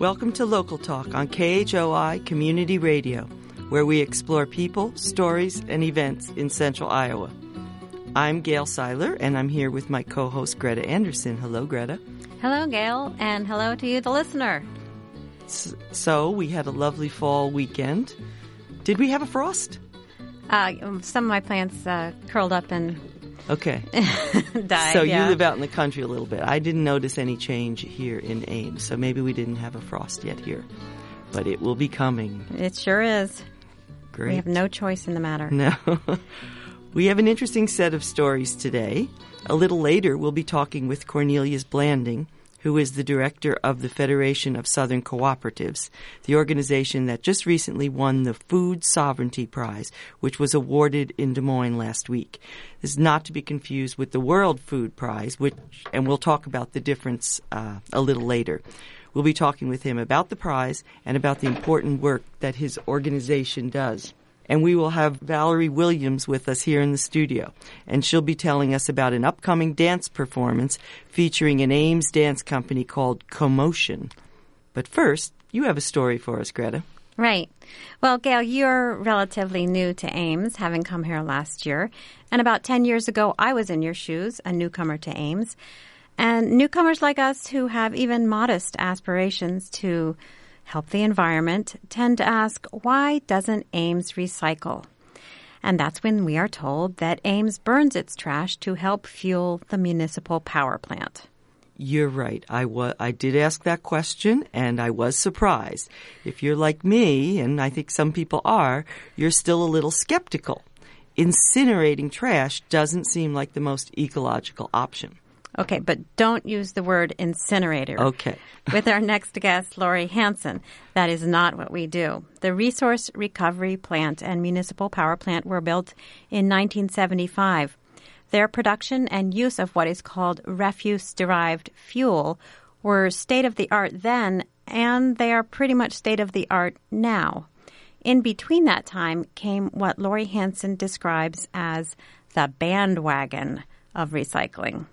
Welcome to Local Talk on KHOI Community Radio, where we explore people, stories, and events in Central Iowa. I'm Gail Seiler, and I'm here with my co-host Greta Anderson. Hello, Greta. Hello, Gail, and hello to you, the listener. So, we had a lovely fall weekend. Did we have a frost? Some of my plants curled up and died. So you live out in the country a little bit. I didn't notice any change here in Ames, so maybe we didn't have a frost yet here. But it will be coming. It sure is. Great. We have no choice in the matter. No. We have an interesting set of stories today. A little later, we'll be talking with Cornelius Blanding, who is the director of the Federation of Southern Cooperatives, the organization that just recently won the Food Sovereignty Prize, which was awarded in Des Moines last week. This is not to be confused with the World Food Prize, and we'll talk about the difference a little later. We'll be talking with him about the prize and about the important work that his organization does. And we will have Valerie Williams with us here in the studio. And she'll be telling us about an upcoming dance performance featuring an Ames dance company called Commotion. But first, you have a story for us, Greta. Right. Well, Gail, you're relatively new to Ames, having come here last year. And about 10 years ago, I was in your shoes, a newcomer to Ames. And newcomers like us who have even modest aspirations to help the environment tend to ask, why doesn't Ames recycle? And that's when we are told that Ames burns its trash to help fuel the municipal power plant. You're right. I did ask that question, and I was surprised. If you're like me, and I think some people are, you're still a little skeptical. Incinerating trash doesn't seem like the most ecological option. Okay, but don't use the word incinerator. Okay. With our next guest, Lori Hansen, that is not what we do. The Resource Recovery Plant and Municipal Power Plant were built in 1975. Their production and use of what is called refuse-derived fuel were state-of-the-art then, and they are pretty much state-of-the-art now. In between that time came what Lori Hansen describes as the bandwagon of recycling.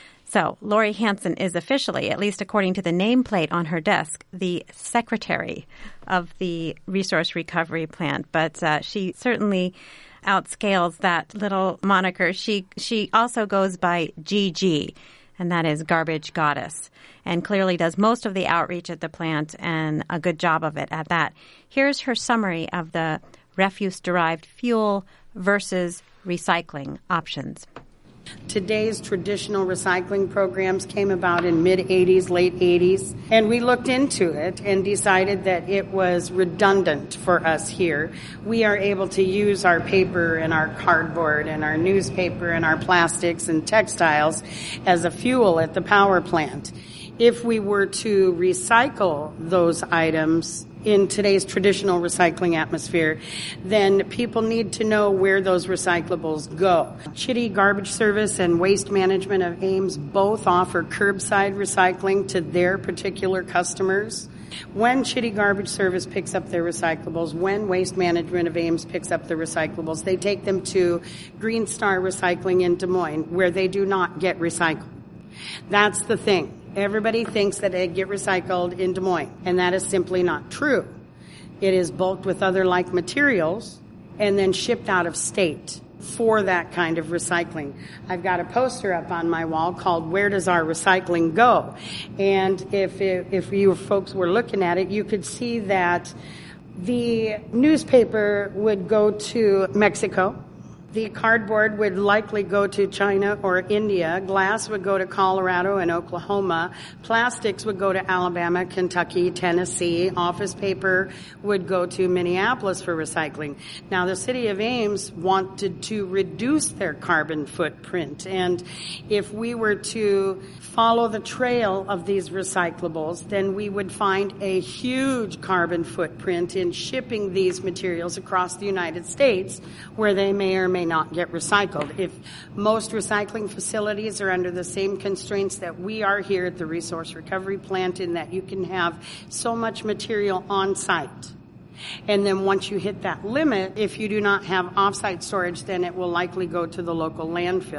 So, Lori Hansen is officially, at least according to the nameplate on her desk, the secretary of the Resource Recovery Plant. But she certainly outscales that little moniker. She also goes by GG, and that is Garbage Goddess, and clearly does most of the outreach at the plant and a good job of it at that. Here's her summary of the refuse-derived fuel versus recycling options. Today's traditional recycling programs came about in mid-'80s, late 80s, and we looked into it and decided that it was redundant for us here. We are able to use our paper and our cardboard and our newspaper and our plastics and textiles as a fuel at the power plant. If we were to recycle those items in today's traditional recycling atmosphere, then people need to know where those recyclables go. Chitty Garbage Service and Waste Management of Ames both offer curbside recycling to their particular customers. When Chitty Garbage Service picks up their recyclables, when Waste Management of Ames picks up the recyclables, they take them to Green Star Recycling in Des Moines, where they do not get recycled. That's the thing. Everybody thinks that they get recycled in Des Moines, and that is simply not true. It is bulked with other like materials and then shipped out of state for that kind of recycling. I've got a poster up on my wall called Where Does Our Recycling Go? And if you folks were looking at it, you could see that the newspaper would go to Mexico. The cardboard would likely go to China or India. Glass would go to Colorado and Oklahoma. Plastics would go to Alabama, Kentucky, Tennessee. Office paper would go to Minneapolis for recycling. Now, the city of Ames wanted to reduce their carbon footprint. And if we were to follow the trail of these recyclables, then we would find a huge carbon footprint in shipping these materials across the United States, where they may or may not get recycled. If most recycling facilities are under the same constraints that we are here at the Resource Recovery Plant, in that you can have so much material on site. And then once you hit that limit, if you do not have off-site storage, then it will likely go to the local landfill.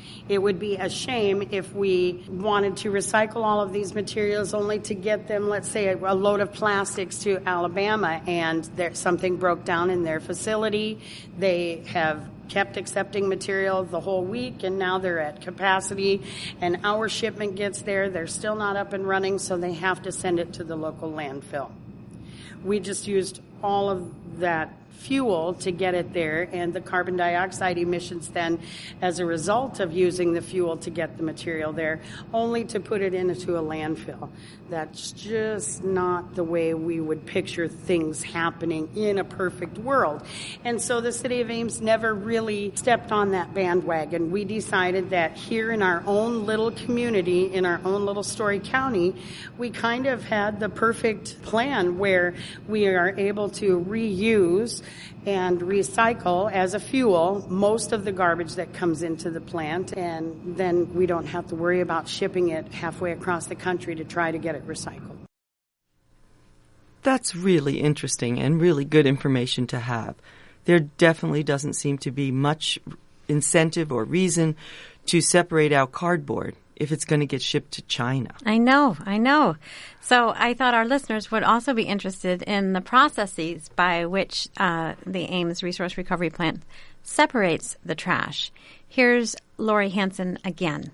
It would be a shame if we wanted to recycle all of these materials only to get them, let's say, a load of plastics to Alabama, and something broke down in their facility. They have kept accepting material the whole week, and now they're at capacity, and our shipment gets there. They're still not up and running, so they have to send it to the local landfill. We just used all of that fuel to get it there, and the carbon dioxide emissions then as a result of using the fuel to get the material there, only to put it into a landfill. That's just not the way we would picture things happening in a perfect world. And so the City of Ames never really stepped on that bandwagon. We decided that here in our own little community, in our own little Story County, we kind of had the perfect plan where we are able to reuse and recycle as a fuel most of the garbage that comes into the plant, and then we don't have to worry about shipping it halfway across the country to try to get it recycled. That's really interesting and really good information to have. There definitely doesn't seem to be much incentive or reason to separate out cardboard if it's going to get shipped to China. I know. So I thought our listeners would also be interested in the processes by which the Ames Resource Recovery Plant separates the trash. Here's Lori Hansen again.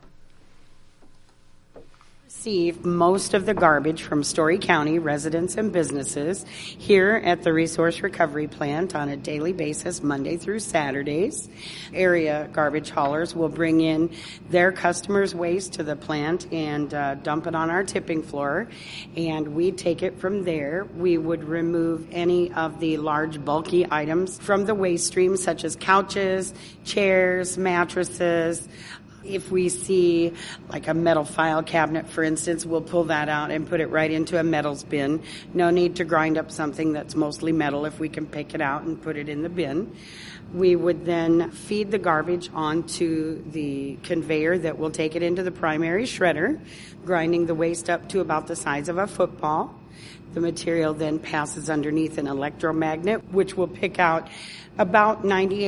Receive most of the garbage from Story County residents and businesses here at the Resource Recovery Plant on a daily basis, Monday through Saturdays. Area garbage haulers will bring in their customers' waste to the plant and dump it on our tipping floor, and we take it from there. We would remove any of the large bulky items from the waste stream, such as couches, chairs, mattresses. If we see like a metal file cabinet, for instance, we'll pull that out and put it right into a metals bin. No need to grind up something that's mostly metal if we can pick it out and put it in the bin. We would then feed the garbage onto the conveyor that will take it into the primary shredder, grinding the waste up to about the size of a football. The material then passes underneath an electromagnet, which will pick out about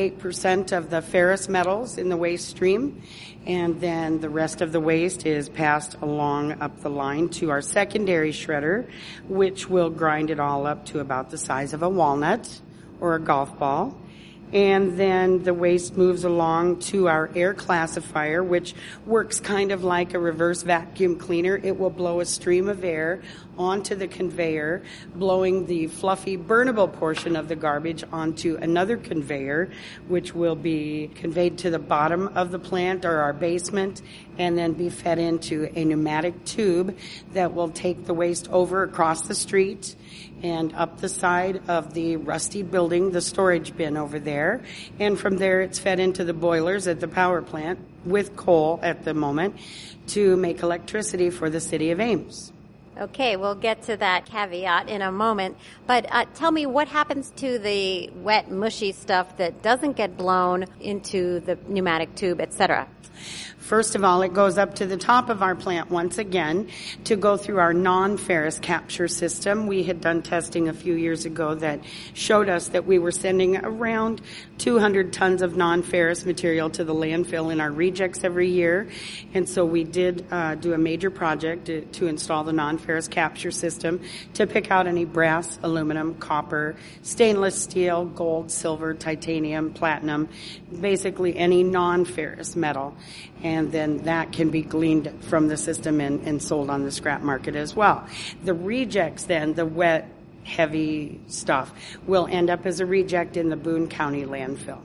98% of the ferrous metals in the waste stream, and then the rest of the waste is passed along up the line to our secondary shredder, which will grind it all up to about the size of a walnut or a golf ball. And then the waste moves along to our air classifier, which works kind of like a reverse vacuum cleaner. It will blow a stream of air onto the conveyor, blowing the fluffy, burnable portion of the garbage onto another conveyor, which will be conveyed to the bottom of the plant or our basement, and then be fed into a pneumatic tube that will take the waste over across the street and up the side of the rusty building, the storage bin over there. And from there, it's fed into the boilers at the power plant with coal at the moment to make electricity for the City of Ames. Okay, we'll get to that caveat in a moment. But tell me, what happens to the wet, mushy stuff that doesn't get blown into the pneumatic tube, etc.? First of all, it goes up to the top of our plant once again to go through our non-ferrous capture system. We had done testing a few years ago that showed us that we were sending around 200 tons of non-ferrous material to the landfill in our rejects every year. And so we did do a major project to install the non-ferrous capture system to pick out any brass, aluminum, copper, stainless steel, gold, silver, titanium, platinum, basically any non-ferrous metal. And then that can be gleaned from the system and sold on the scrap market as well. The rejects then, the wet, heavy stuff, will end up as a reject in the Boone County landfill.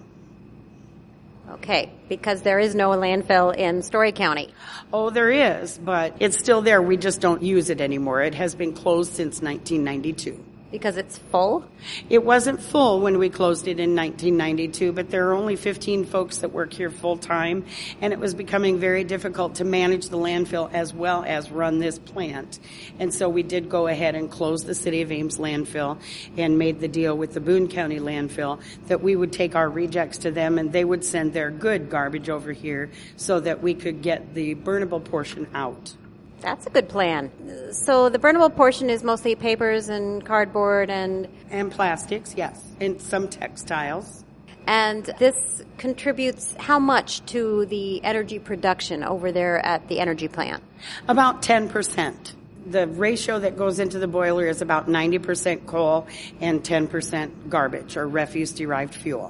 Okay, because there is no landfill in Story County. Oh, there is, but it's still there. We just don't use it anymore. It has been closed since 1992. Because it's full? It wasn't full when we closed it in 1992, but there are only 15 folks that work here full time, and it was becoming very difficult to manage the landfill as well as run this plant. And so we did go ahead and close the City of Ames landfill and made the deal with the Boone County landfill that we would take our rejects to them and they would send their good garbage over here so that we could get the burnable portion out. That's a good plan. So the burnable portion is mostly papers and cardboard and plastics, yes, and some textiles. And this contributes how much to the energy production over there at the energy plant? About 10%. The ratio that goes into the boiler is about 90% coal and 10% garbage or refuse-derived fuel.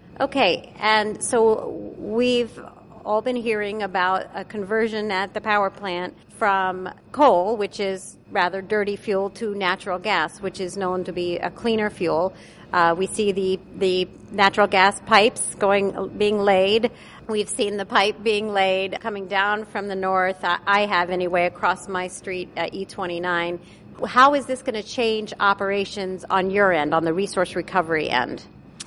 Okay, and so we've all been hearing about a conversion at the power plant from coal, which is rather dirty fuel, to natural gas, which is known to be a cleaner fuel. We see the natural gas pipes being laid. We've seen the pipe being laid coming down from the north. I have anyway, across my street at E29. How is this going to change operations on your end, on the resource recovery end?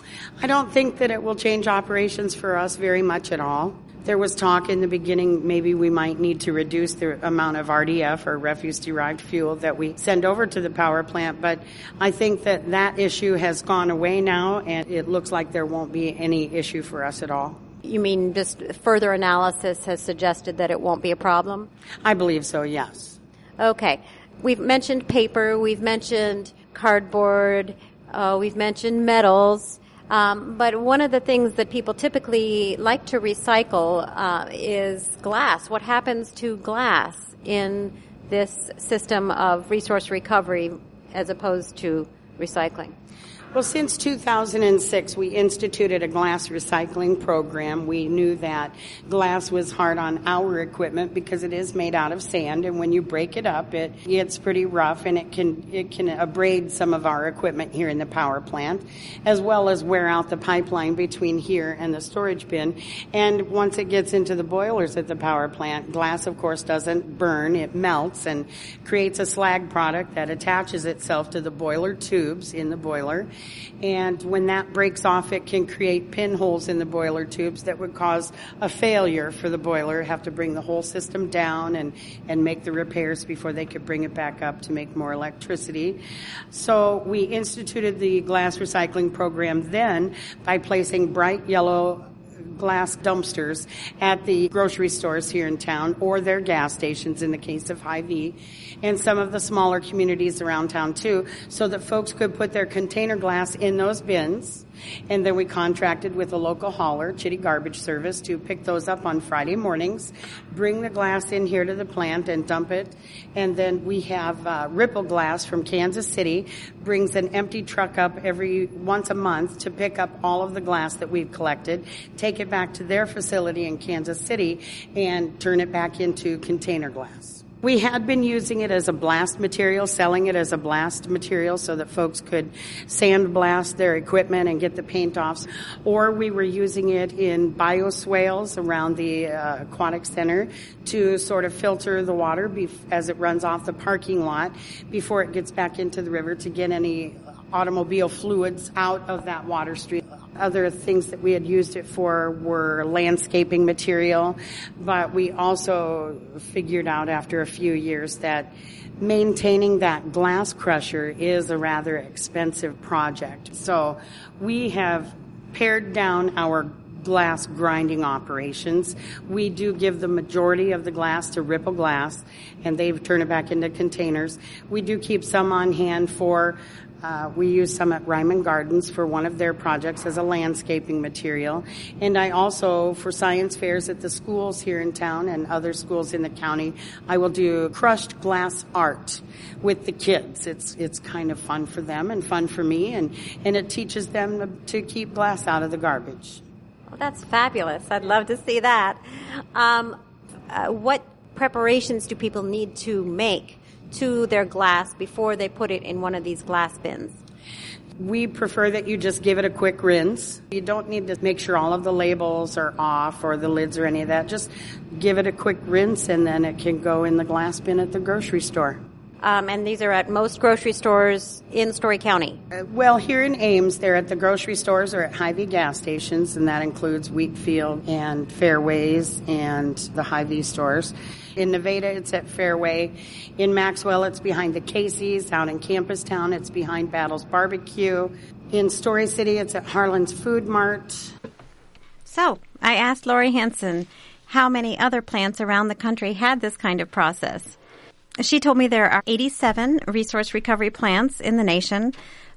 I don't think that it will change operations for us very much at all. There was talk in the beginning maybe we might need to reduce the amount of RDF or refuse-derived fuel that we send over to the power plant, but I think that issue has gone away now, and it looks like there won't be any issue for us at all. You mean just further analysis has suggested that it won't be a problem? I believe so, yes. Okay. We've mentioned paper, we've mentioned cardboard, we've mentioned metals. But one of the things that people typically like to recycle is glass. What happens to glass in this system of resource recovery as opposed to recycling? Well, since 2006, we instituted a glass recycling program. We knew that glass was hard on our equipment because it is made out of sand, and when you break it up, it's pretty rough, and it can abrade some of our equipment here in the power plant, as well as wear out the pipeline between here and the storage bin. And once it gets into the boilers at the power plant, glass, of course, doesn't burn. It melts and creates a slag product that attaches itself to the boiler tubes in the boiler. And when that breaks off, it can create pinholes in the boiler tubes that would cause a failure for the boiler, have to bring the whole system down and make the repairs before they could bring it back up to make more electricity. So we instituted the glass recycling program then by placing bright yellow glass dumpsters at the grocery stores here in town, or their gas stations in the case of Hy-Vee, and some of the smaller communities around town too, so that folks could put their container glass in those bins. And then we contracted with a local hauler, Chitty Garbage Service, to pick those up on Friday mornings, bring the glass in here to the plant and dump it. And then we have Ripple Glass from Kansas City, brings an empty truck up once a month to pick up all of the glass that we've collected, take it back to their facility in Kansas City, and turn it back into container glass. We had been using it as a blast material, selling it as a blast material so that folks could sandblast their equipment and get the paint off. Or we were using it in bioswales around the aquatic center to sort of filter the water as it runs off the parking lot before it gets back into the river to get any automobile fluids out of that water stream. Other things that we had used it for were landscaping material, but we also figured out after a few years that maintaining that glass crusher is a rather expensive project. So we have pared down our glass grinding operations. We do give the majority of the glass to Ripple Glass, and they've turned it back into containers. We do keep some on hand we use some at Ryman Gardens for one of their projects as a landscaping material. And I also, for science fairs at the schools here in town and other schools in the county, I will do crushed glass art with the kids. It's kind of fun for them and fun for me, and it teaches them to keep glass out of the garbage. Well, that's fabulous. I'd love to see that. What preparations do people need to make to their glass before they put it in one of these glass bins? We prefer that you just give it a quick rinse. You don't need to make sure all of the labels are off or the lids or any of that. Just give it a quick rinse, and then it can go in the glass bin at the grocery store. And these are at most grocery stores in Story County? Well, here in Ames, they're at the grocery stores or at Hy-Vee gas stations, and that includes Wheatfield and Fairways and the Hy-Vee stores. In Nevada, it's at Fairway. In Maxwell, it's behind the Casey's. Out in Campus Town, it's behind Battles Barbecue. In Story City, it's at Harlan's Food Mart. So, I asked Lori Hanson how many other plants around the country had this kind of process. She told me there are 87 resource recovery plants in the nation.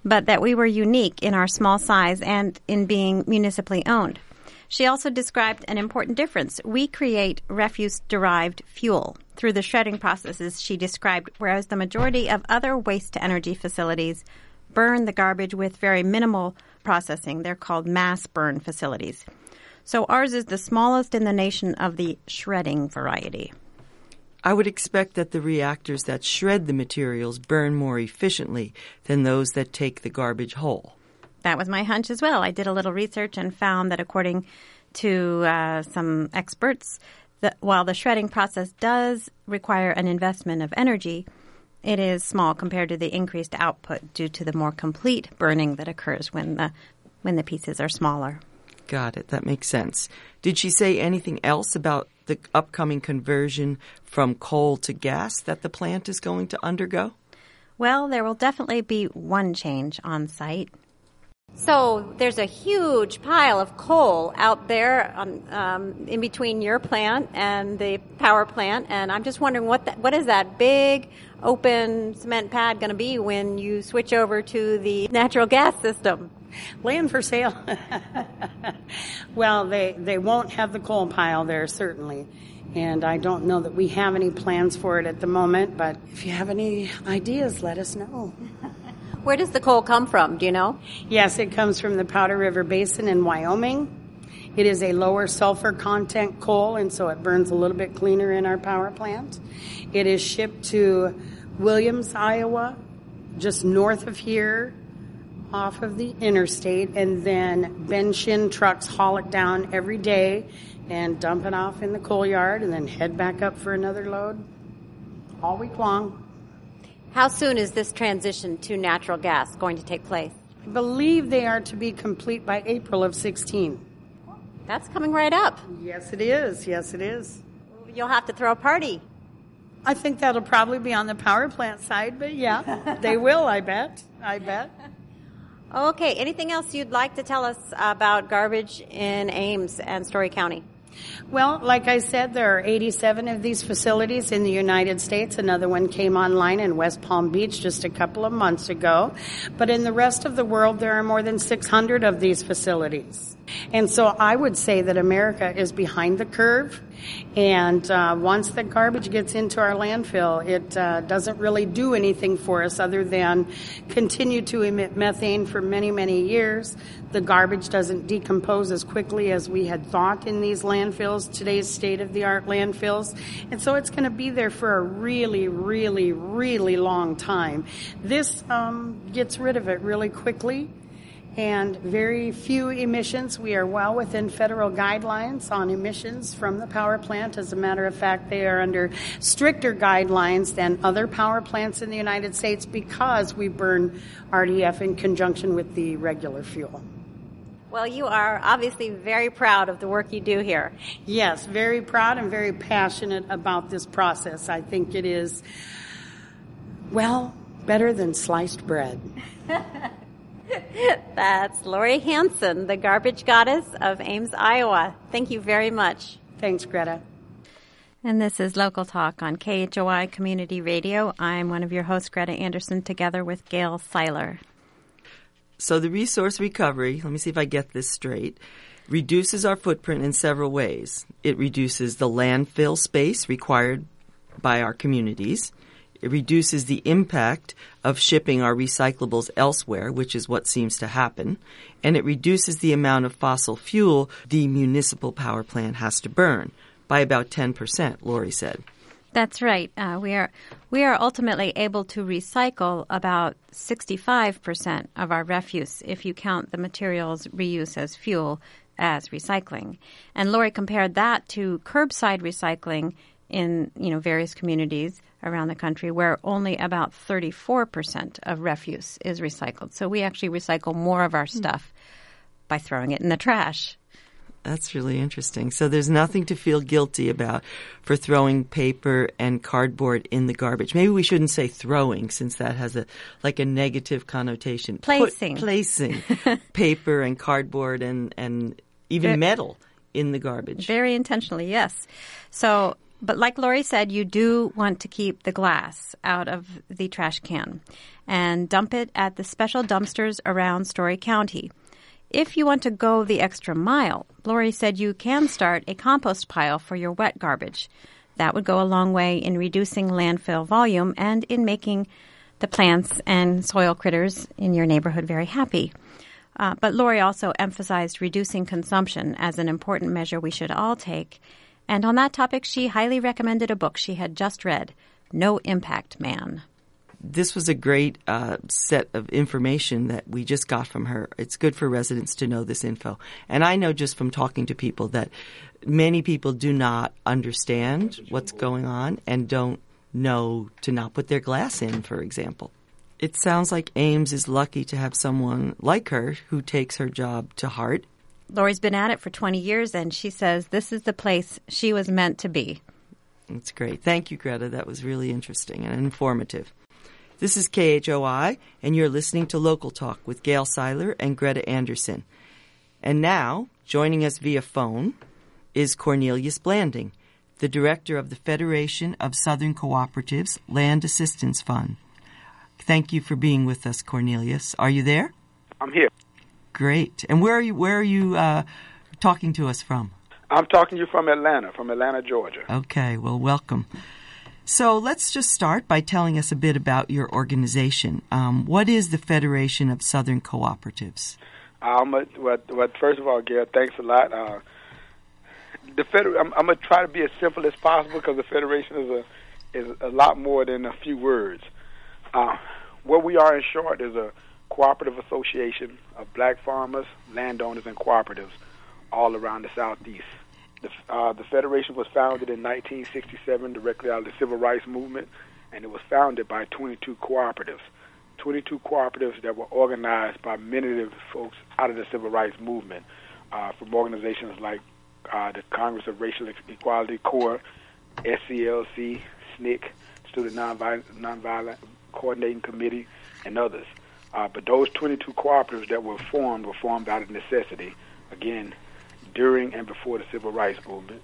but that we were unique in our small size and in being municipally owned. She also described an important difference. We create refuse-derived fuel through the shredding processes she described, whereas the majority of other waste-to-energy facilities burn the garbage with very minimal processing. They're called mass burn facilities. So ours is the smallest in the nation of the shredding variety. I would expect that the reactors that shred the materials burn more efficiently than those that take the garbage whole. That was my hunch as well. I did a little research and found that according to some experts, that while the shredding process does require an investment of energy, it is small compared to the increased output due to the more complete burning that occurs when the pieces are smaller. Got it. That makes sense. Did she say anything else about the upcoming conversion from coal to gas that the plant is going to undergo? Well, there will definitely be one change on site. So there's a huge pile of coal out there in between your plant and the power plant, and I'm just wondering what is that big open cement pad going to be when you switch over to the natural gas system? Land for sale. Well, they won't have the coal pile there, certainly. And I don't know that we have any plans for it at the moment, but if you have any ideas, let us know. Where does the coal come from? Do you know? Yes, it comes from the Powder River Basin in Wyoming. It is a lower sulfur content coal, and so it burns a little bit cleaner in our power plant. It is shipped to Williams, Iowa, just north of here, off of the interstate, and then Ben Shin trucks haul it down every day and dump it off in the coal yard and then head back up for another load all week long. How soon is this transition to natural gas going to take place? I believe they are to be complete by April of 16. That's coming right up. Yes, it is. Yes, it is. You'll have to throw a party. I think that'll probably be on the power plant side, but yeah, they will, I bet. Okay, anything else you'd like to tell us about garbage in Ames and Story County? Well, like I said, there are 87 of these facilities in the United States. Another one came online in West Palm Beach just a couple of months ago. But in the rest of the world, there are more than 600 of these facilities. And so I would say that America is behind the curve. And once the garbage gets into our landfill, it doesn't really do anything for us other than continue to emit methane for many, many years. The garbage doesn't decompose as quickly as we had thought in these landfills, today's state-of-the-art landfills. And so it's going to be there for a really, really, really long time. This gets rid of it really quickly. And very few emissions. We are well within federal guidelines on emissions from the power plant. As a matter of fact, they are under stricter guidelines than other power plants in the United States because we burn RDF in conjunction with the regular fuel. Well, you are obviously very proud of the work you do here. Yes, very proud and very passionate about this process. I think it is, well, better than sliced bread. That's Lori Hansen, the garbage goddess of Ames, Iowa. Thank you very much. Thanks, Greta. And this is Local Talk on KHOI Community Radio. I'm one of your hosts, Greta Anderson, together with Gail Seiler. So the resource recovery, let me see if I get this straight, reduces our footprint in several ways. It reduces the landfill space required by our communities. It reduces the impact of shipping our recyclables elsewhere, which is what seems to happen. And it reduces the amount of fossil fuel the municipal power plant has to burn by about 10%, Lori said. That's right. We are ultimately able to recycle about 65% of our refuse if you count the materials reuse as fuel as recycling. And Lori compared that to curbside recycling in various communities around the country where only about 34% of refuse is recycled. So we actually recycle more of our stuff by throwing it in the trash. That's really interesting. So there's nothing to feel guilty about for throwing paper and cardboard in the garbage. Maybe we shouldn't say throwing since that has a negative connotation. Placing paper and cardboard and even metal in the garbage. Very intentionally, yes. So, but like Lori said, you do want to keep the glass out of the trash can. and dump it at the special dumpsters around Story County. If you want to go the extra mile, Lori said you can start a compost pile for your wet garbage. That would go a long way in reducing landfill volume and in making the plants and soil critters in your neighborhood very happy. But Lori also emphasized reducing consumption as an important measure we should all take. And on that topic, she highly recommended a book she had just read, No Impact Man. This was a great set of information that we just got from her. It's good for residents to know this info. And I know just from talking to people that many people do not understand what's going on and don't know to not put their glass in, for example. It sounds like Ames is lucky to have someone like her who takes her job to heart. Lori's been at it for 20 years, and she says this is the place she was meant to be. That's great. Thank you, Greta. That was really interesting and informative. This is KHOI, and you're listening to Local Talk with Gail Seiler and Greta Anderson. And now, joining us via phone is Cornelius Blanding, the director of the Federation of Southern Cooperatives Land Assistance Fund. Thank you for being with us, Cornelius. Are you there? I'm here. Great. And where are you talking to us from? I'm talking to you from Atlanta, Georgia. Okay, well, welcome. So let's just start by telling us a bit about your organization. What is the Federation of Southern Cooperatives? First of all, Gail, thanks a lot. I'm going to try to be as simple as possible because the Federation is a lot more than a few words. What we are, in short, is a cooperative association of black farmers, landowners, and cooperatives all around the Southeast. The Federation was founded in 1967 directly out of the Civil Rights Movement, and it was founded by 22 cooperatives. 22 cooperatives that were organized by many of the folks out of the Civil Rights Movement, from organizations like the Congress of Racial Equality, CORE, SCLC, SNCC, Student Nonviolent Coordinating Committee, and others. But those 22 cooperatives that were formed out of necessity, again, during and before the Civil Rights Movement.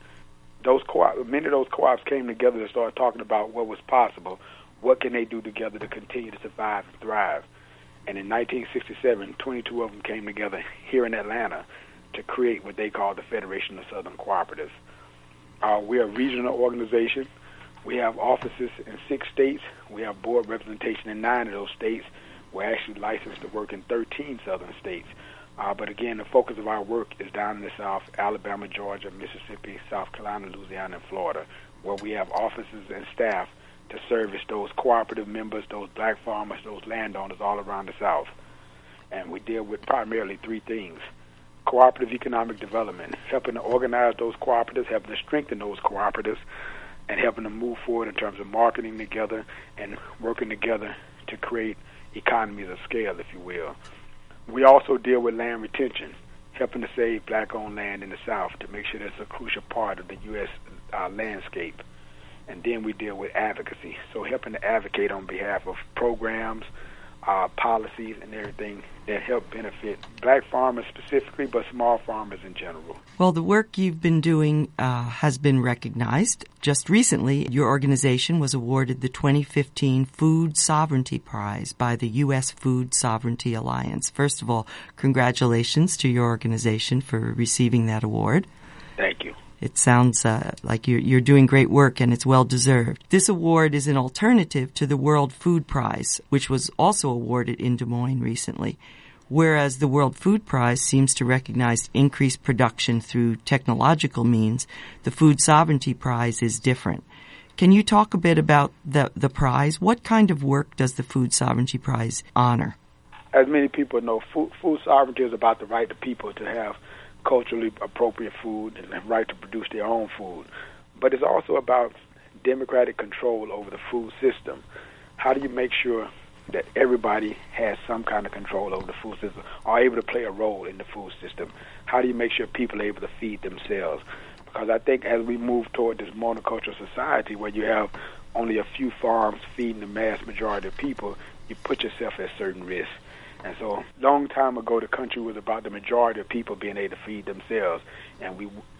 Many of those co-ops came together to start talking about what was possible, what can they do together to continue to survive and thrive. And in 1967, 22 of them came together here in Atlanta to create what they call the Federation of Southern Cooperatives. We're a regional organization. We have offices in 6 states. We have board representation in 9 of those states. We're actually licensed to work in 13 southern states. But again, the focus of our work is down in the South, Alabama, Georgia, Mississippi, South Carolina, Louisiana, and Florida, where we have offices and staff to service those cooperative members, those black farmers, those landowners all around the South. And we deal with primarily 3 things. Cooperative economic development, helping to organize those cooperatives, helping to strengthen those cooperatives, and helping them move forward in terms of marketing together and working together to create economies of scale, if you will. We also deal with land retention, helping to save black-owned land in the South to make sure that's a crucial part of the U.S. Landscape. And then we deal with advocacy, so helping to advocate on behalf of programs, policies, and everything that help benefit black farmers specifically, but small farmers in general. Well, the work you've been doing has been recognized. Just recently, your organization was awarded the 2015 Food Sovereignty Prize by the U.S. Food Sovereignty Alliance. First of all, congratulations to your organization for receiving that award. Thank you. It sounds like you're doing great work, and it's well-deserved. This award is an alternative to the World Food Prize, which was also awarded in Des Moines recently. Whereas the World Food Prize seems to recognize increased production through technological means, the Food Sovereignty Prize is different. Can you talk a bit about the prize? What kind of work does the Food Sovereignty Prize honor? As many people know, food sovereignty is about the right of people to have culturally appropriate food and the right to produce their own food. But it's also about democratic control over the food system. How do you make sure that everybody has some kind of control over the food system, are able to play a role in the food system? How do you make sure people are able to feed themselves? Because I think as we move toward this monoculture society where you have only a few farms feeding the mass majority of people, you put yourself at certain risk. And so a long time ago, the country was about the majority of people being able to feed themselves. And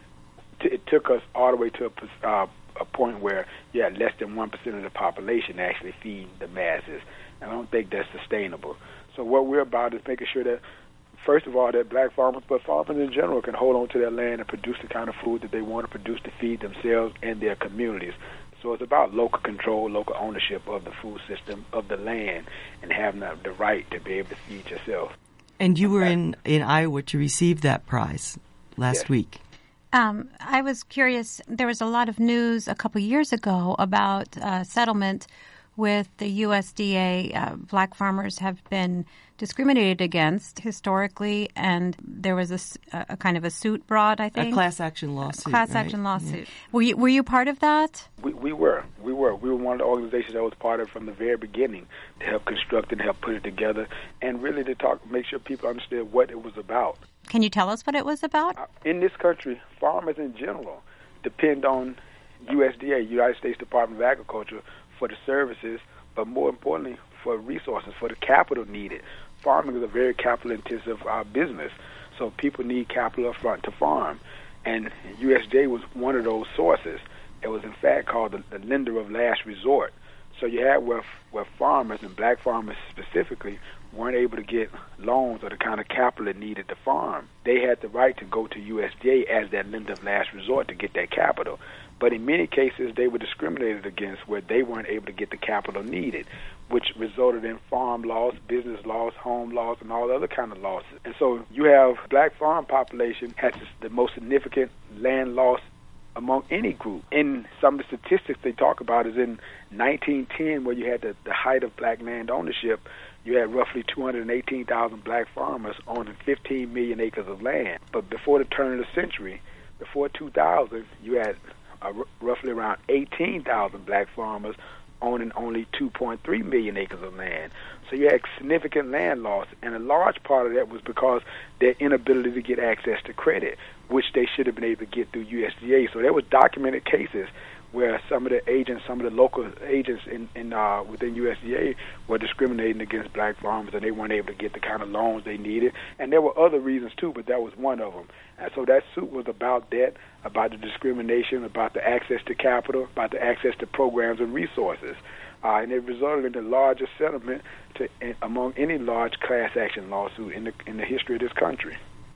it took us all the way to a point where you had less than 1% of the population actually feeding the masses. and I don't think that's sustainable. So what we're about is making sure that, first of all, that black farmers, but farmers in general, can hold on to their land and produce the kind of food that they want to produce to feed themselves and their communities. So it's about local control, local ownership of the food system, of the land, and having the right to be able to feed yourself. And you were in Iowa to receive that prize last week. I was curious, there was a lot of news a couple years ago about settlement with the USDA. Black farmers have been discriminated against historically, and there was a kind of a suit brought, I think. A class action lawsuit. Action lawsuit. Yeah. Were you part of that? We were. We were one of the organizations that was part of it from the very beginning to help construct and help put it together, and really to make sure people understood what it was about. Can you tell us what it was about? In this country, farmers in general depend on USDA, United States Department of Agriculture, for the services, but more importantly, for resources, for the capital needed. Farming is a very capital-intensive business, so people need capital up front to farm. And USDA was one of those sources. It was, in fact, called the lender of last resort. So you had where farmers, and black farmers specifically, weren't able to get loans or the kind of capital it needed to farm. They had the right to go to USDA as that lender of last resort to get that capital. But in many cases, they were discriminated against where they weren't able to get the capital needed, which resulted in farm loss, business loss, home loss, and all other kind of losses. And so you have black farm population has the most significant land loss among any group. In some of the statistics they talk about is in 1910, where you had the height of black land ownership, you had roughly 218,000 black farmers owning 15 million acres of land. But before the turn of the century, before 2000, you had roughly around 18,000 black farmers owning only 2.3 million acres of land. So you had significant land loss, and a large part of that was because their inability to get access to credit, which they should have been able to get through USDA. So there was documented cases where some of the local agents within USDA were discriminating against black farmers, and they weren't able to get the kind of loans they needed. And there were other reasons too, but that was one of them. And so that suit was about that, about the discrimination, about the access to capital, about the access to programs and resources. And it resulted in the largest settlement among any large class action lawsuit in the history of this country.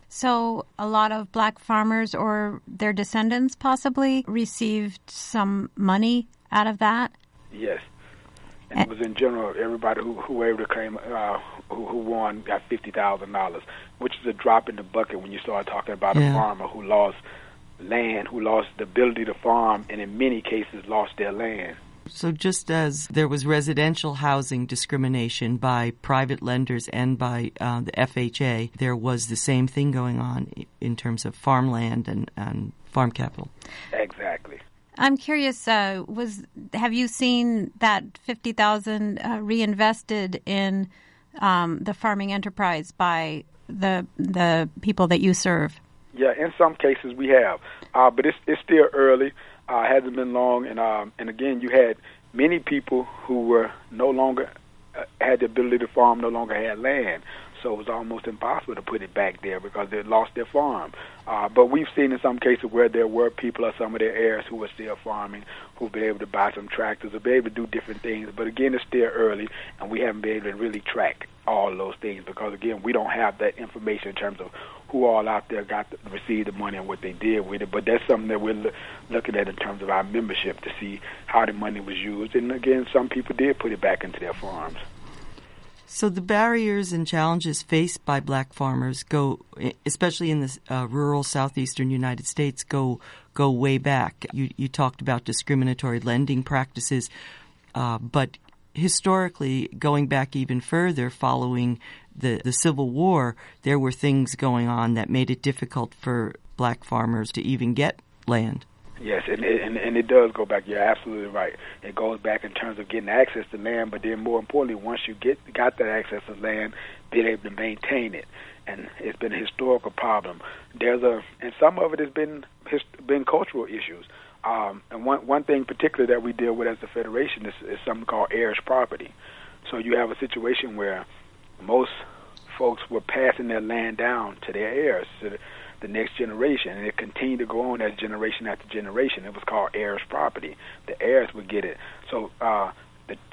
So a lot of black farmers or their descendants possibly received some money out of that? Yes. And it was in general, everybody who were able to claim, who won got $50,000, which is a drop in the bucket when you start talking about a farmer who lost land, who lost the ability to farm, and in many cases lost their land. So just as there was residential housing discrimination by private lenders and by the FHA, there was the same thing going on in terms of farmland and farm capital. Exactly. I'm curious, have you seen that $50,000 reinvested in the farming enterprise by the people that you serve? Yeah, in some cases we have, but it's still early. Hasn't been long, and again, you had many people who were no longer had the ability to farm, no longer had land, so it was almost impossible to put it back there because they lost their farm. But we've seen in some cases where there were people or some of their heirs who were still farming, who've been able to buy some tractors or be able to do different things. But again, it's still early, and we haven't been able to really track all of those things because, again, we don't have that information in terms of who all out there received the money and what they did with it. But that's something that we're looking at in terms of our membership to see how the money was used. And again, some people did put it back into their farms. So the barriers and challenges faced by black farmers go, especially in the rural southeastern United States, go way back. You talked about discriminatory lending practices, but historically, going back even further, following the Civil War, there were things going on that made it difficult for black farmers to even get land. Yes, and it does go back. You're absolutely right. It goes back in terms of getting access to land, but then more importantly, once you got that access to land, being able to maintain it. And it's been a historical problem. And some of it has been cultural issues. And one thing particular that we deal with as the Federation is something called heirs property. So you have a situation where most folks were passing their land down to their heirs, to the next generation, and it continued to go on as generation after generation. It was called heirs property. The heirs would get it. So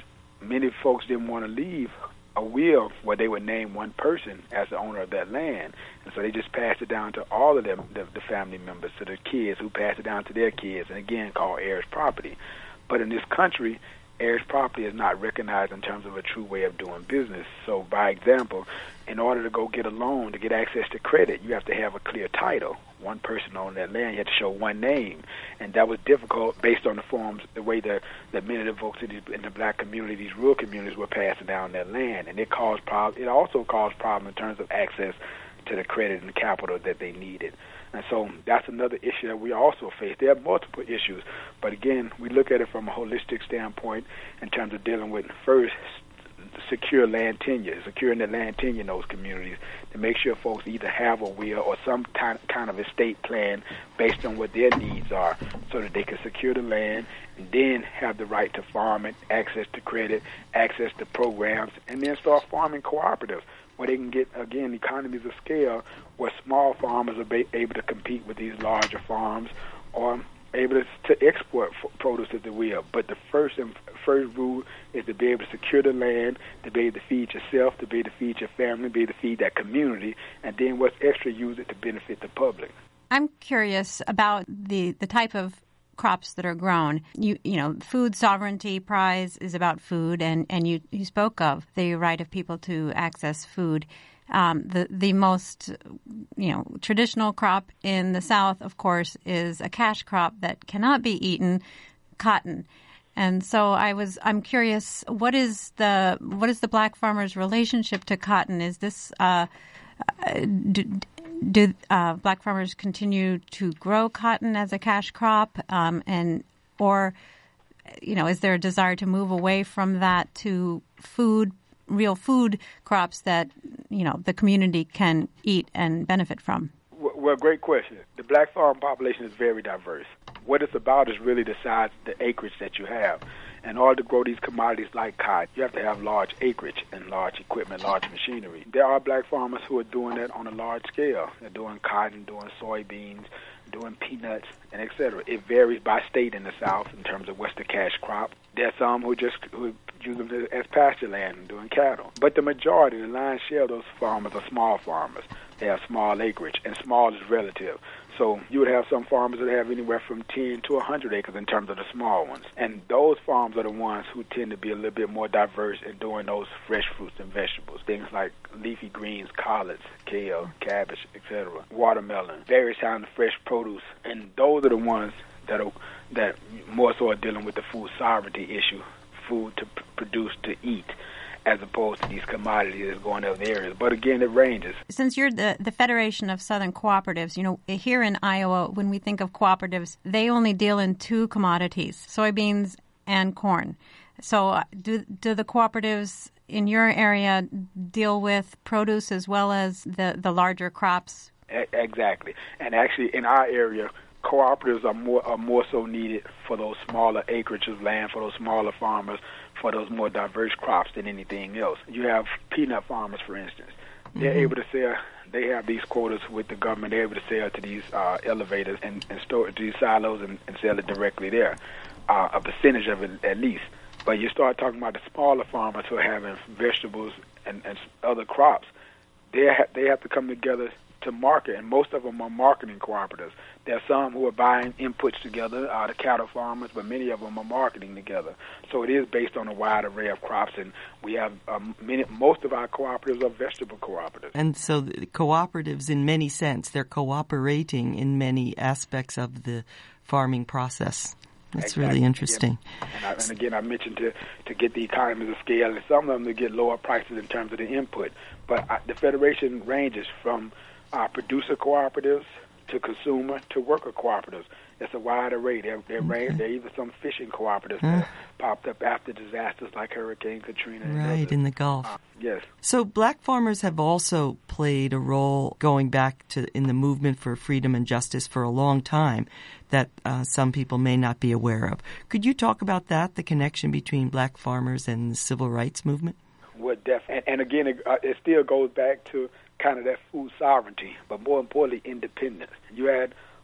many folks didn't want to leave a will where they would name one person as the owner of that land. And so they just passed it down to all of them, the family members, to the kids who passed it down to their kids, and again called heirs property. But in this country, heirs property is not recognized in terms of a true way of doing business. So by example, in order to go get a loan, to get access to credit, you have to have a clear title. One person on that land, you have to show one name. And that was difficult based on the forms, the way that many of the folks in the black community, these rural communities, were passing down their land. And it caused problems. It also caused problems in terms of access to the credit and capital that they needed. And so that's another issue that we also face. There are multiple issues. But again, we look at it from a holistic standpoint in terms of dealing with, first, secure land tenure, securing the land tenure in those communities to make sure folks either have a will or some kind of estate plan based on what their needs are so that they can secure the land and then have the right to farm it, access to credit, access to programs, and then start farming cooperatives where they can get, again, economies of scale where small farmers are able to compete with these larger farms or able to export produce if they will. But the first rule is to be able to secure the land, to be able to feed yourself, to be able to feed your family, to be able to feed that community, and then what's extra, use it to benefit the public. I'm curious about the type of crops that are grown. You know, Food Sovereignty Prize is about food, and you spoke of the right of people to access food. The most, traditional crop in the South, of course, is a cash crop that cannot be eaten, cotton. And so I'm curious, what is the black farmer's relationship to cotton? Is this do black farmers continue to grow cotton as a cash crop, or is there a desire to move away from that to real food crops that the community can eat and benefit from? Well, great question. The black farm population is very diverse. What it's about is really the size, the acreage that you have. In order to grow these commodities like cotton, you have to have large acreage and large equipment, large machinery. There are black farmers who are doing that on a large scale. They're doing cotton, doing soybeans, doing peanuts, and et cetera. It varies by state in the South in terms of what's the cash crop. There are some who use them as pasture land and doing cattle. But the majority, the lion's share of those farmers are small farmers. They have small acreage, and small is relative. So you would have some farmers that have anywhere from 10 to 100 acres in terms of the small ones. And those farms are the ones who tend to be a little bit more diverse in doing those fresh fruits and vegetables. Things like leafy greens, collards, kale, cabbage, etc., watermelon, various kinds of fresh produce. And those are the ones that more so are dealing with the food sovereignty issue, food to produce, to eat, as opposed to these commodities that's going to other areas. But again, it ranges. Since you're the Federation of Southern Cooperatives, here in Iowa, when we think of cooperatives, they only deal in two commodities, soybeans and corn. So do the cooperatives in your area deal with produce as well as the larger crops? Exactly. And actually, in our area, cooperatives are more so needed for those smaller acreage of land, for those smaller farmers, for those more diverse crops than anything else. You have peanut farmers, for instance. They're able to sell. They have these quotas with the government. They're able to sell to these elevators and store it to these silos and sell it directly there, a percentage of it at least. But you start talking about the smaller farmers who are having vegetables and other crops. They have to come together to market, and most of them are marketing cooperatives. There are some who are buying inputs together, the cattle farmers, but many of them are marketing together. So it is based on a wide array of crops, and we have most of our cooperatives are vegetable cooperatives. And so the cooperatives, in many sense, they're cooperating in many aspects of the farming process. That's exactly. Really interesting. And again, I mentioned to get the economies of scale, and some of them to get lower prices in terms of the input. But the Federation ranges from producer cooperatives to consumer to worker cooperatives. It's a wide array. There are even some fishing cooperatives that popped up after disasters like Hurricane Katrina. Right, in the Gulf. Yes. So black farmers have also played a role going back to in the movement for freedom and justice for a long time that some people may not be aware of. Could you talk about that, the connection between black farmers and the civil rights movement? Well, definitely. And again, it still goes back to kind of that food sovereignty, but more importantly, independence. You had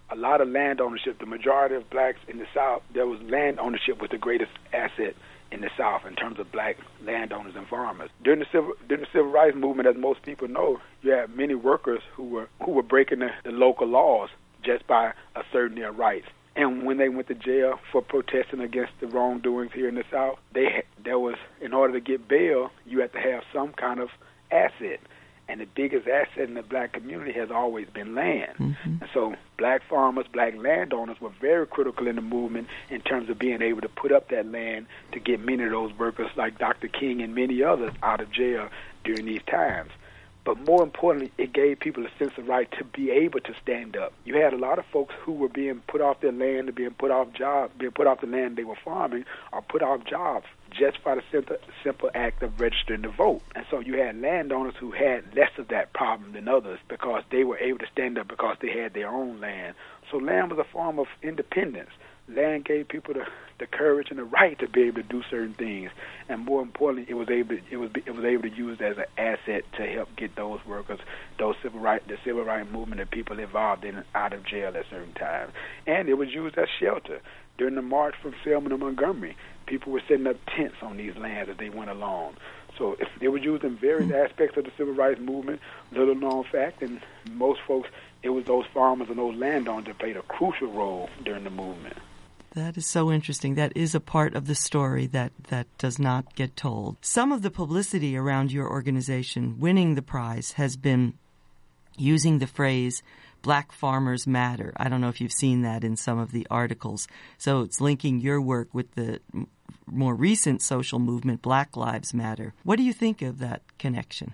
a lot of land ownership. The majority of blacks in the South, there was land ownership was the greatest asset in the South in terms of black landowners and farmers. During the civil rights movement, as most people know, you had many workers who were breaking the local laws just by asserting their rights. And when they went to jail for protesting against the wrongdoings here in the South, there was, in order to get bail, you had to have some kind of asset. And the biggest asset in the black community has always been land. Mm-hmm. And so black farmers, black landowners were very critical in the movement in terms of being able to put up that land to get many of those workers like Dr. King and many others out of jail during these times. But more importantly, it gave people a sense of right to be able to stand up. You had a lot of folks who were being put off their land, being put off the land they were farming, or put off jobs just by the simple act of registering to vote. And so you had landowners who had less of that problem than others because they were able to stand up because they had their own land. So land was a form of independence. Land gave people the courage and the right to be able to do certain things, and more importantly, it was able to use as an asset to help get those workers, the civil rights movement that people involved in out of jail at certain times, and it was used as shelter during the march from Selma to Montgomery. People were setting up tents on these lands as they went along. So it was used in various aspects of the civil rights movement. Little known fact, and most folks, it was those farmers and those landowners that played a crucial role during the movement. That is so interesting. That is a part of the story that does not get told. Some of the publicity around your organization winning the prize has been using the phrase, Black Farmers Matter. I don't know if you've seen that in some of the articles. So it's linking your work with the more recent social movement, Black Lives Matter. What do you think of that connection?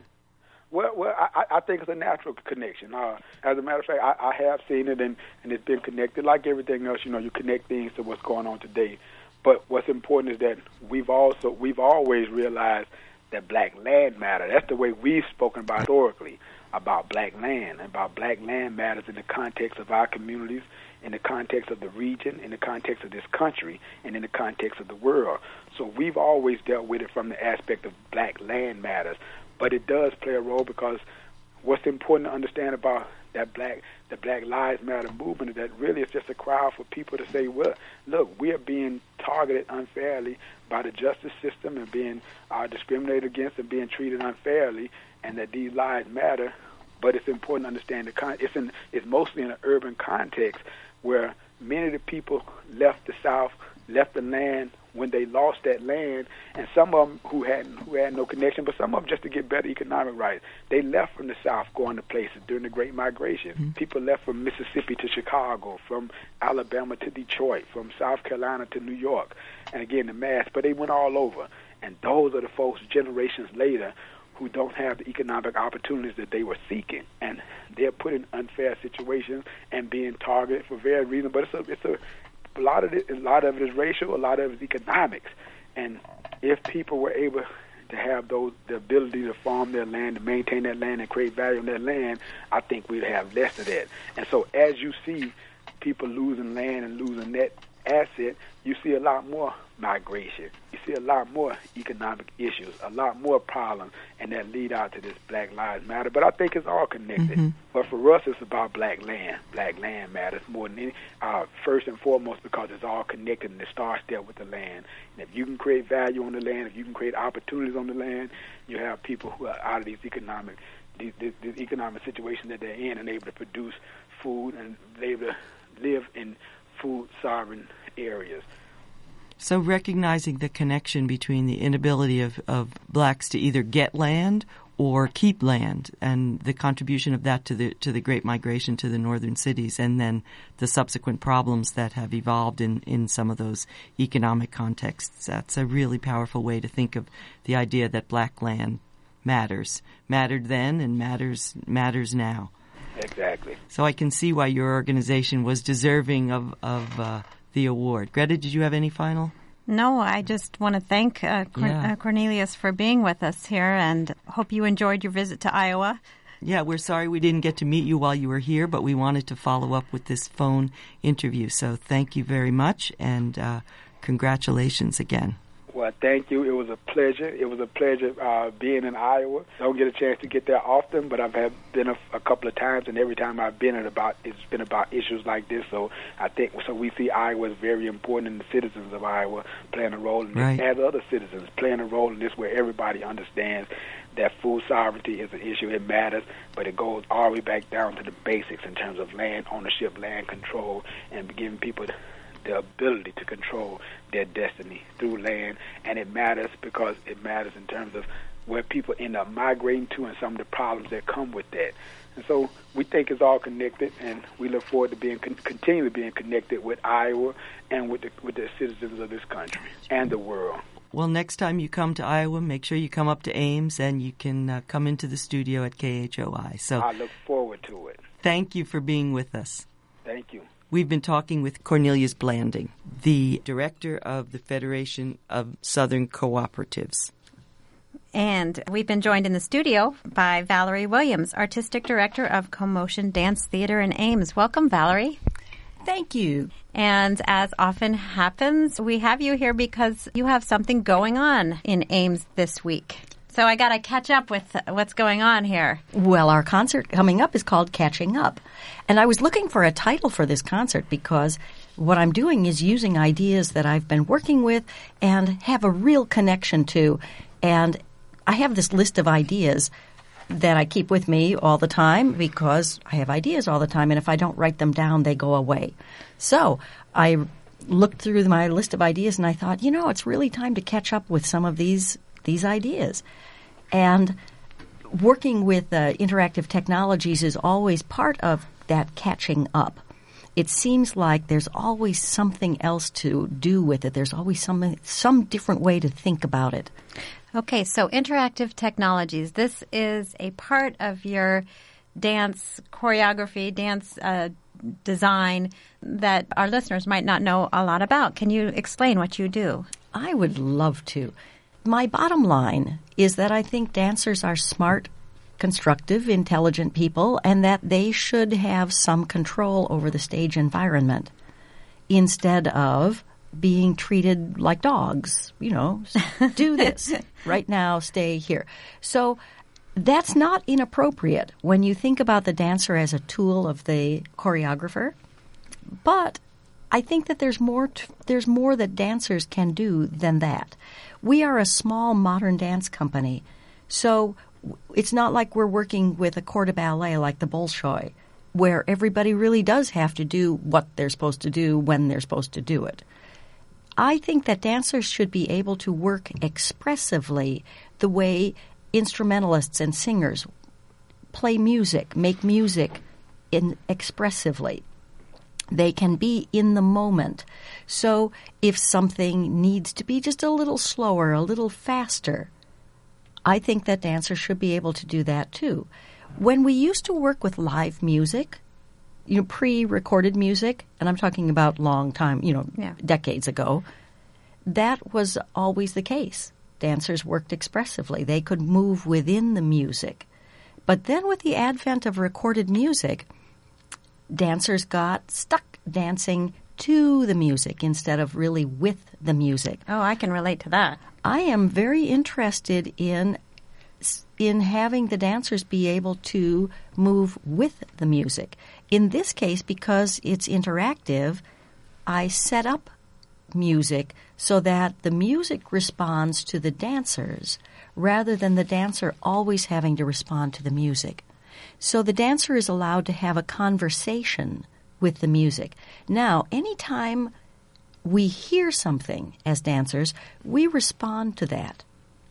Well, I think it's a natural connection. As a matter of fact, I have seen it, and it's been connected. Like everything else, you connect things to what's going on today. But what's important is that we've always realized that black land matter. That's the way we've spoken about historically, about black land matters in the context of our communities, in the context of the region, in the context of this country, and in the context of the world. So we've always dealt with it from the aspect of black land matters. But it does play a role because what's important to understand about the Black Lives Matter movement is that really it's just a cry for people to say, well, look, we are being targeted unfairly by the justice system and being discriminated against and being treated unfairly, and that these lives matter. But it's important to understand it's mostly in an urban context where many of the people left the South, left the land when they lost that land, and some of them who had no connection, but some of them just to get better economic rights. They left from the South going to places during the Great Migration. Mm-hmm. People left from Mississippi to Chicago, from Alabama to Detroit, from South Carolina to New York, and again, the mass, but they went all over. And those are the folks generations later who don't have the economic opportunities that they were seeking, and they're put in unfair situations and being targeted for various reasons. But a lot of it is racial, a lot of it is economics. And if people were able to have the ability to farm their land, to maintain that land and create value on that land, I think we'd have less of that. And so as you see people losing land and losing that asset, you see a lot more migration. You see a lot more economic issues, a lot more problems, and that lead out to this Black Lives Matter. But I think it's all connected. Mm-hmm. But for us, it's about black land. Black land matters more than any, first and foremost, because it's all connected and it starts there with the land. And if you can create value on the land, if you can create opportunities on the land, you have people who are out of these economic situation that they're in and able to produce food and able to live in food sovereign areas. So recognizing the connection between the inability of blacks to either get land or keep land, and the contribution of that to the Great Migration to the northern cities, and then the subsequent problems that have evolved in some of those economic contexts. That's a really powerful way to think of the idea that black land mattered then and matters now. Exactly. So I can see why your organization was deserving of the award. Greta, did you have any final? No, I just want to thank Cornelius for being with us here, and hope you enjoyed your visit to Iowa. Yeah, we're sorry we didn't get to meet you while you were here, but we wanted to follow up with this phone interview. So thank you very much, and congratulations again. Well, thank you. It was a pleasure. It was a pleasure being in Iowa. Don't get a chance to get there often, but I've been a couple of times, and every time I've been it's been about issues like this. So I think we see Iowa as very important, and the citizens of Iowa playing a role in this, as other citizens playing a role in this, where everybody understands that food sovereignty is an issue. It matters, but it goes all the way back down to the basics in terms of land ownership, land control, and giving people the ability to control their destiny through land. And it matters because it matters in terms of where people end up migrating to and some of the problems that come with that. And so we think it's all connected, and we look forward to continually being connected with Iowa and with the citizens of this country and the world. Well, next time you come to Iowa, make sure you come up to Ames, and you can come into the studio at KHOI. So I look forward to it. Thank you for being with us. Thank you. We've been talking with Cornelius Blanding, the director of the Federation of Southern Cooperatives. And we've been joined in the studio by Valerie Williams, Artistic Director of Commotion Dance Theater in Ames. Welcome, Valerie. Thank you. And as often happens, we have you here because you have something going on in Ames this week. So I got to catch up with what's going on here. Well, our concert coming up is called Catching Up. And I was looking for a title for this concert because what I'm doing is using ideas that I've been working with and have a real connection to. And I have this list of ideas that I keep with me all the time because I have ideas all the time. And if I don't write them down, they go away. So I looked through my list of ideas and I thought, it's really time to catch up with some of these ideas. And working with interactive technologies is always part of that catching up. It seems like there's always something else to do with it. There's always some different way to think about it. Okay, so interactive technologies. This is a part of your dance choreography, dance design that our listeners might not know a lot about. Can you explain what you do? I would love to. My bottom line is that I think dancers are smart, constructive, intelligent people, and that they should have some control over the stage environment instead of being treated like dogs. Do this right now, stay here. So that's not inappropriate when you think about the dancer as a tool of the choreographer, but I think that there's more that dancers can do than that. We are a small modern dance company, so it's not like we're working with a corps de ballet like the Bolshoi, where everybody really does have to do what they're supposed to do when they're supposed to do it. I think that dancers should be able to work expressively the way instrumentalists and singers play music, make music expressively. They can be in the moment. So if something needs to be just a little slower, a little faster, I think that dancers should be able to do that too. When we used to work with live music, pre-recorded music, and I'm talking about long time, decades ago, that was always the case. Dancers worked expressively. They could move within the music. But then with the advent of recorded music, dancers got stuck dancing to the music instead of really with the music. Oh, I can relate to that. I am very interested in having the dancers be able to move with the music. In this case, because it's interactive, I set up music so that the music responds to the dancers rather than the dancer always having to respond to the music. So the dancer is allowed to have a conversation with the music. Now, anytime we hear something as dancers, we respond to that.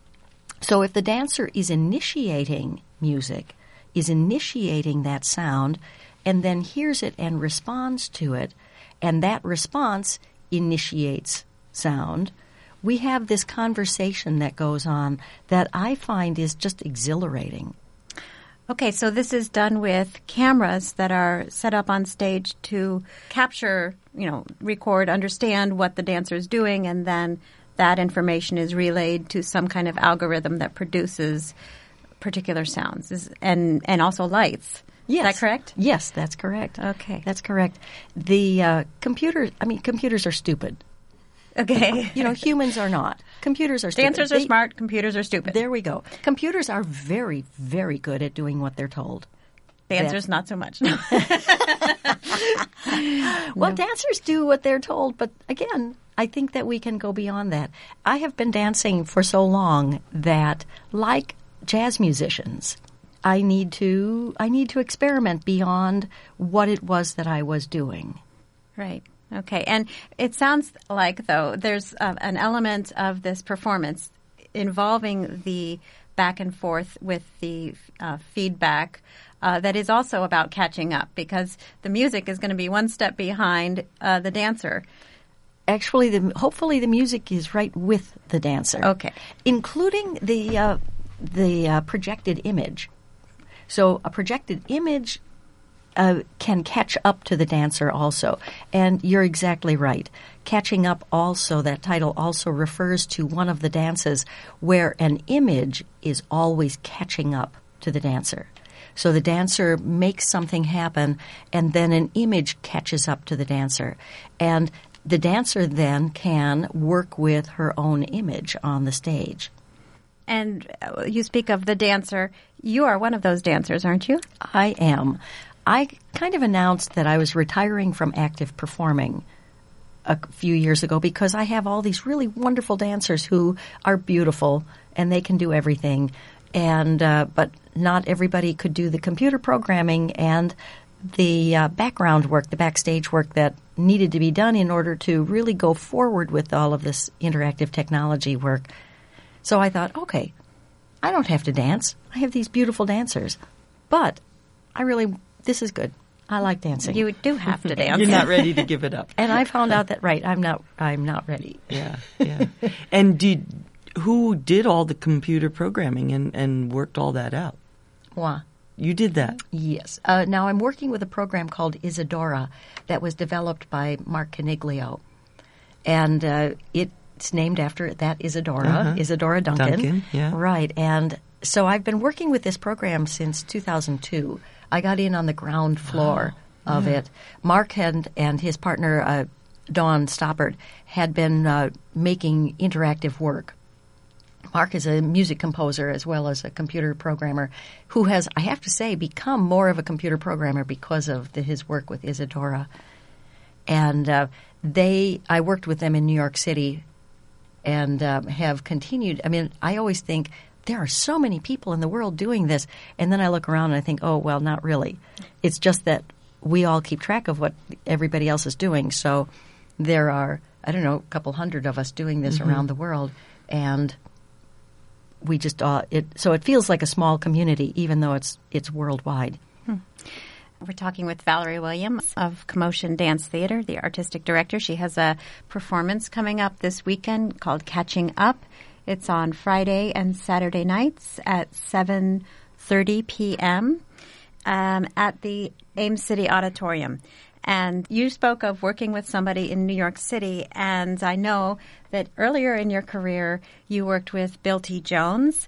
So if the dancer is initiating music, is initiating that sound, and then hears it and responds to it, and that response initiates sound, we have this conversation that goes on that I find is just exhilarating. Okay, so this is done with cameras that are set up on stage to capture, record, understand what the dancer is doing, and then that information is relayed to some kind of algorithm that produces particular sounds and also lights. Yes. Is that correct? Yes, that's correct. Okay. That's correct. The computers are stupid. Okay. Humans are not. Computers are stupid. Dancers are smart. Computers are stupid. There we go. Computers are very, very good at doing what they're told. Dancers not so much. Well, dancers do what they're told, but again, I think that we can go beyond that. I have been dancing for so long that, like jazz musicians, I need to experiment beyond what it was that I was doing. Right. Okay. And it sounds like, though, there's an element of this performance involving the back and forth with the feedback that is also about catching up, because the music is going to be one step behind the dancer. Actually, hopefully the music is right with the dancer. Okay. Including the projected image. So a projected image can catch up to the dancer also. And you're exactly right. Catching up also, that title also refers to one of the dances where an image is always catching up to the dancer. So the dancer makes something happen, and then an image catches up to the dancer. And the dancer then can work with her own image on the stage. And you speak of the dancer. You are one of those dancers, aren't you? I am. I kind of announced that I was retiring from active performing a few years ago because I have all these really wonderful dancers who are beautiful and they can do everything. And but not everybody could do the computer programming and the background work, the backstage work that needed to be done in order to really go forward with all of this interactive technology work. So I thought, okay, I don't have to dance. I have these beautiful dancers. But this is good. I like dancing. You do have to dance. You're not ready to give it up. And I found out that, right, I'm not ready. Yeah. And who did all the computer programming and worked all that out? Moi. You did that? Yes. Now I'm working with a program called Isadora that was developed by Mark Caniglio. And it's named after that Isadora, Isadora Duncan. Yeah. Right. And so I've been working with this program since 2002. I got in on the ground floor of it. Mark and his partner, Dawn Stoppard, had been making interactive work. Mark is a music composer as well as a computer programmer who has, I have to say, become more of a computer programmer because of his work with Isadora. And I worked with them in New York City and have continued. I mean, I always think there are so many people in the world doing this. And then I look around and I think, oh, well, not really. It's just that we all keep track of what everybody else is doing. So there are, I don't know, a couple hundred of us doing this around the world. And we just so it feels like a small community, even though it's worldwide. We're talking with Valerie Williams of Commotion Dance Theater, the artistic director. She has a performance coming up this weekend called Catching Up. It's on Friday and Saturday nights at 7:30 p.m. At the Ames City Auditorium. And you spoke of working with somebody in New York City, and I know that earlier in your career you worked with Bill T. Jones.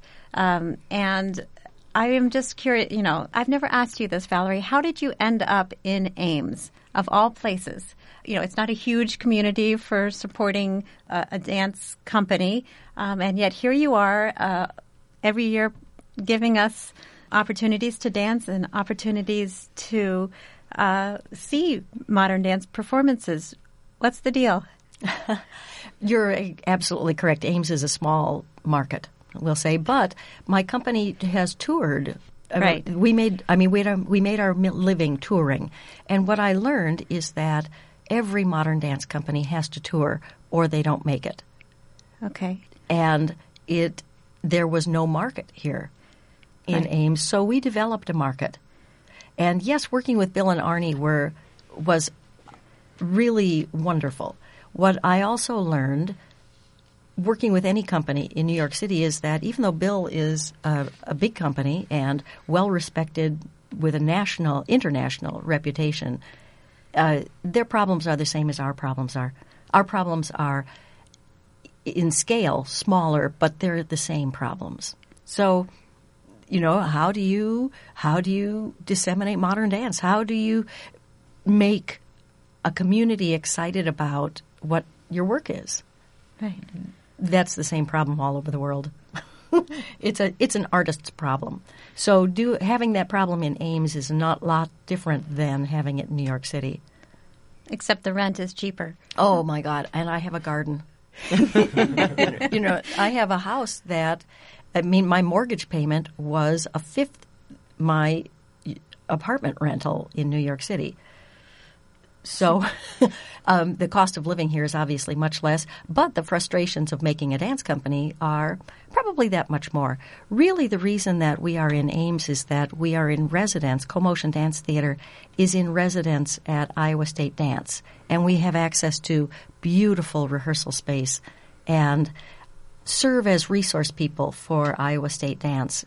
And I am just curious, I've never asked you this, Valerie. How did you end up in Ames, of all places? It's not a huge community for supporting a dance company, and yet here you are every year giving us opportunities to dance and opportunities to see modern dance performances. What's the deal? You're absolutely correct. Ames is a small market, we'll say, but my company has toured. Right. We made our living touring, and what I learned is that every modern dance company has to tour, or they don't make it. Okay. And there was no market here in Ames, so we developed a market. And yes, working with Bill and Arnie was really wonderful. What I also learned working with any company in New York City is that even though Bill is a big company and well-respected with a international reputation, their problems are the same as our problems are. Our problems are in scale smaller, but they're the same problems. So, how do you disseminate modern dance? How do you make a community excited about what your work is? Right. That's the same problem all over the world. It's an artist's problem. So having that problem in Ames is not a lot different than having it in New York City. Except the rent is cheaper. Oh, my God. And I have a garden. I have a house my mortgage payment was a fifth my apartment rental in New York City. So the cost of living here is obviously much less, but the frustrations of making a dance company are probably that much more. Really, the reason that we are in Ames is that we are in residence. Co-Motion Dance Theater is in residence at Iowa State Dance, and we have access to beautiful rehearsal space and serve as resource people for Iowa State Dance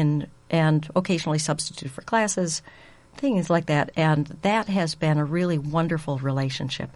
and occasionally substitute for classes, things like that. And that has been a really wonderful relationship.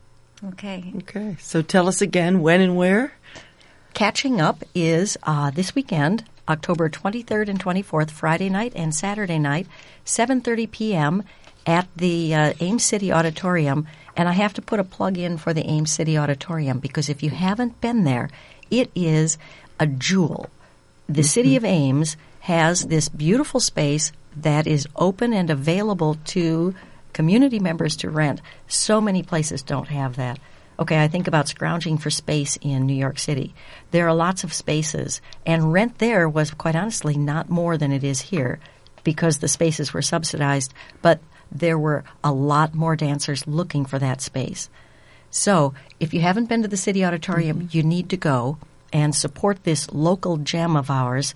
Okay. Okay. So tell us again when and where. Catching Up is this weekend, October 23rd and 24th, Friday night and Saturday night, 7:30 p.m. at the Ames City Auditorium. And I have to put a plug in for the Ames City Auditorium because if you haven't been there, it is a jewel. The city of Ames has this beautiful space that is open and available to community members to rent. So many places don't have that. Okay, I think about scrounging for space in New York City. There are lots of spaces, and rent there was, quite honestly, not more than it is here because the spaces were subsidized, but there were a lot more dancers looking for that space. So if you haven't been to the City Auditorium, you need to go and support this local gem of ours,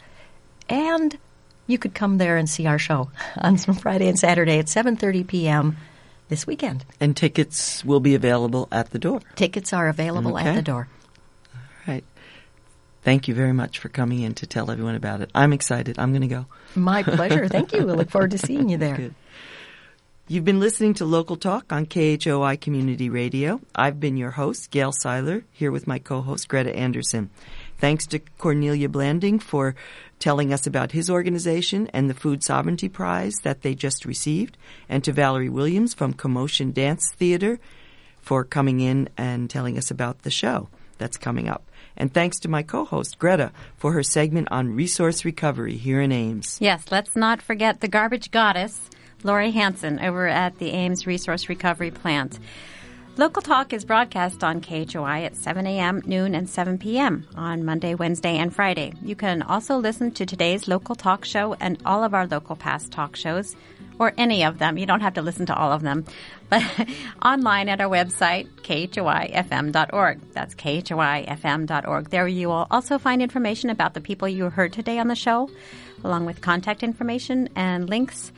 and you could come there and see our show on Friday and Saturday at 7:30 p.m. this weekend. And tickets will be available at the door. Tickets are available at the door. All right. Thank you very much for coming in to tell everyone about it. I'm excited. I'm going to go. My pleasure. Thank you. We look forward to seeing you there. Good. You've been listening to Local Talk on KHOI Community Radio. I've been your host, Gail Seiler, here with my co-host, Greta Anderson. Thanks to Cornelia Blanding for telling us about his organization and the Food Sovereignty Prize that they just received, and to Valerie Williams from Co-Motion Dance Theater for coming in and telling us about the show that's coming up. And thanks to my co-host, Greta, for her segment on resource recovery here in Ames. Yes, let's not forget the garbage goddess, Lori Hansen, over at the Ames Resource Recovery Plant. Local Talk is broadcast on KHOI at 7 a.m., noon, and 7 p.m. on Monday, Wednesday, and Friday. You can also listen to today's Local Talk show and all of our local past talk shows, or any of them. You don't have to listen to all of them, but online at our website, khoifm.org. That's khoifm.org. There you will also find information about the people you heard today on the show, along with contact information and links,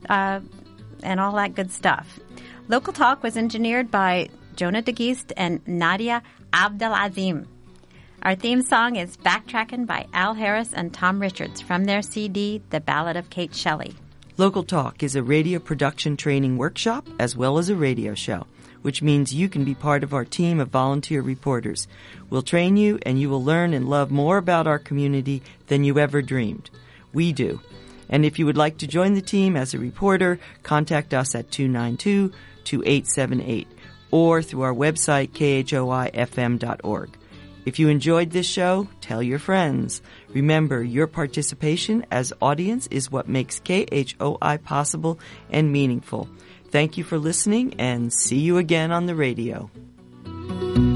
and all that good stuff. Local Talk was engineered by Jonah DeGeest and Nadia Abdelazim. Our theme song is Backtrackin' by Al Harris and Tom Richards from their CD, The Ballad of Kate Shelley. Local Talk is a radio production training workshop as well as a radio show, which means you can be part of our team of volunteer reporters. We'll train you and you will learn and love more about our community than you ever dreamed. We do. And if you would like to join the team as a reporter, contact us at 292-2878 or through our website, khoifm.org. If you enjoyed this show, tell your friends. Remember, your participation as audience is what makes KHOI possible and meaningful. Thank you for listening, and see you again on the radio.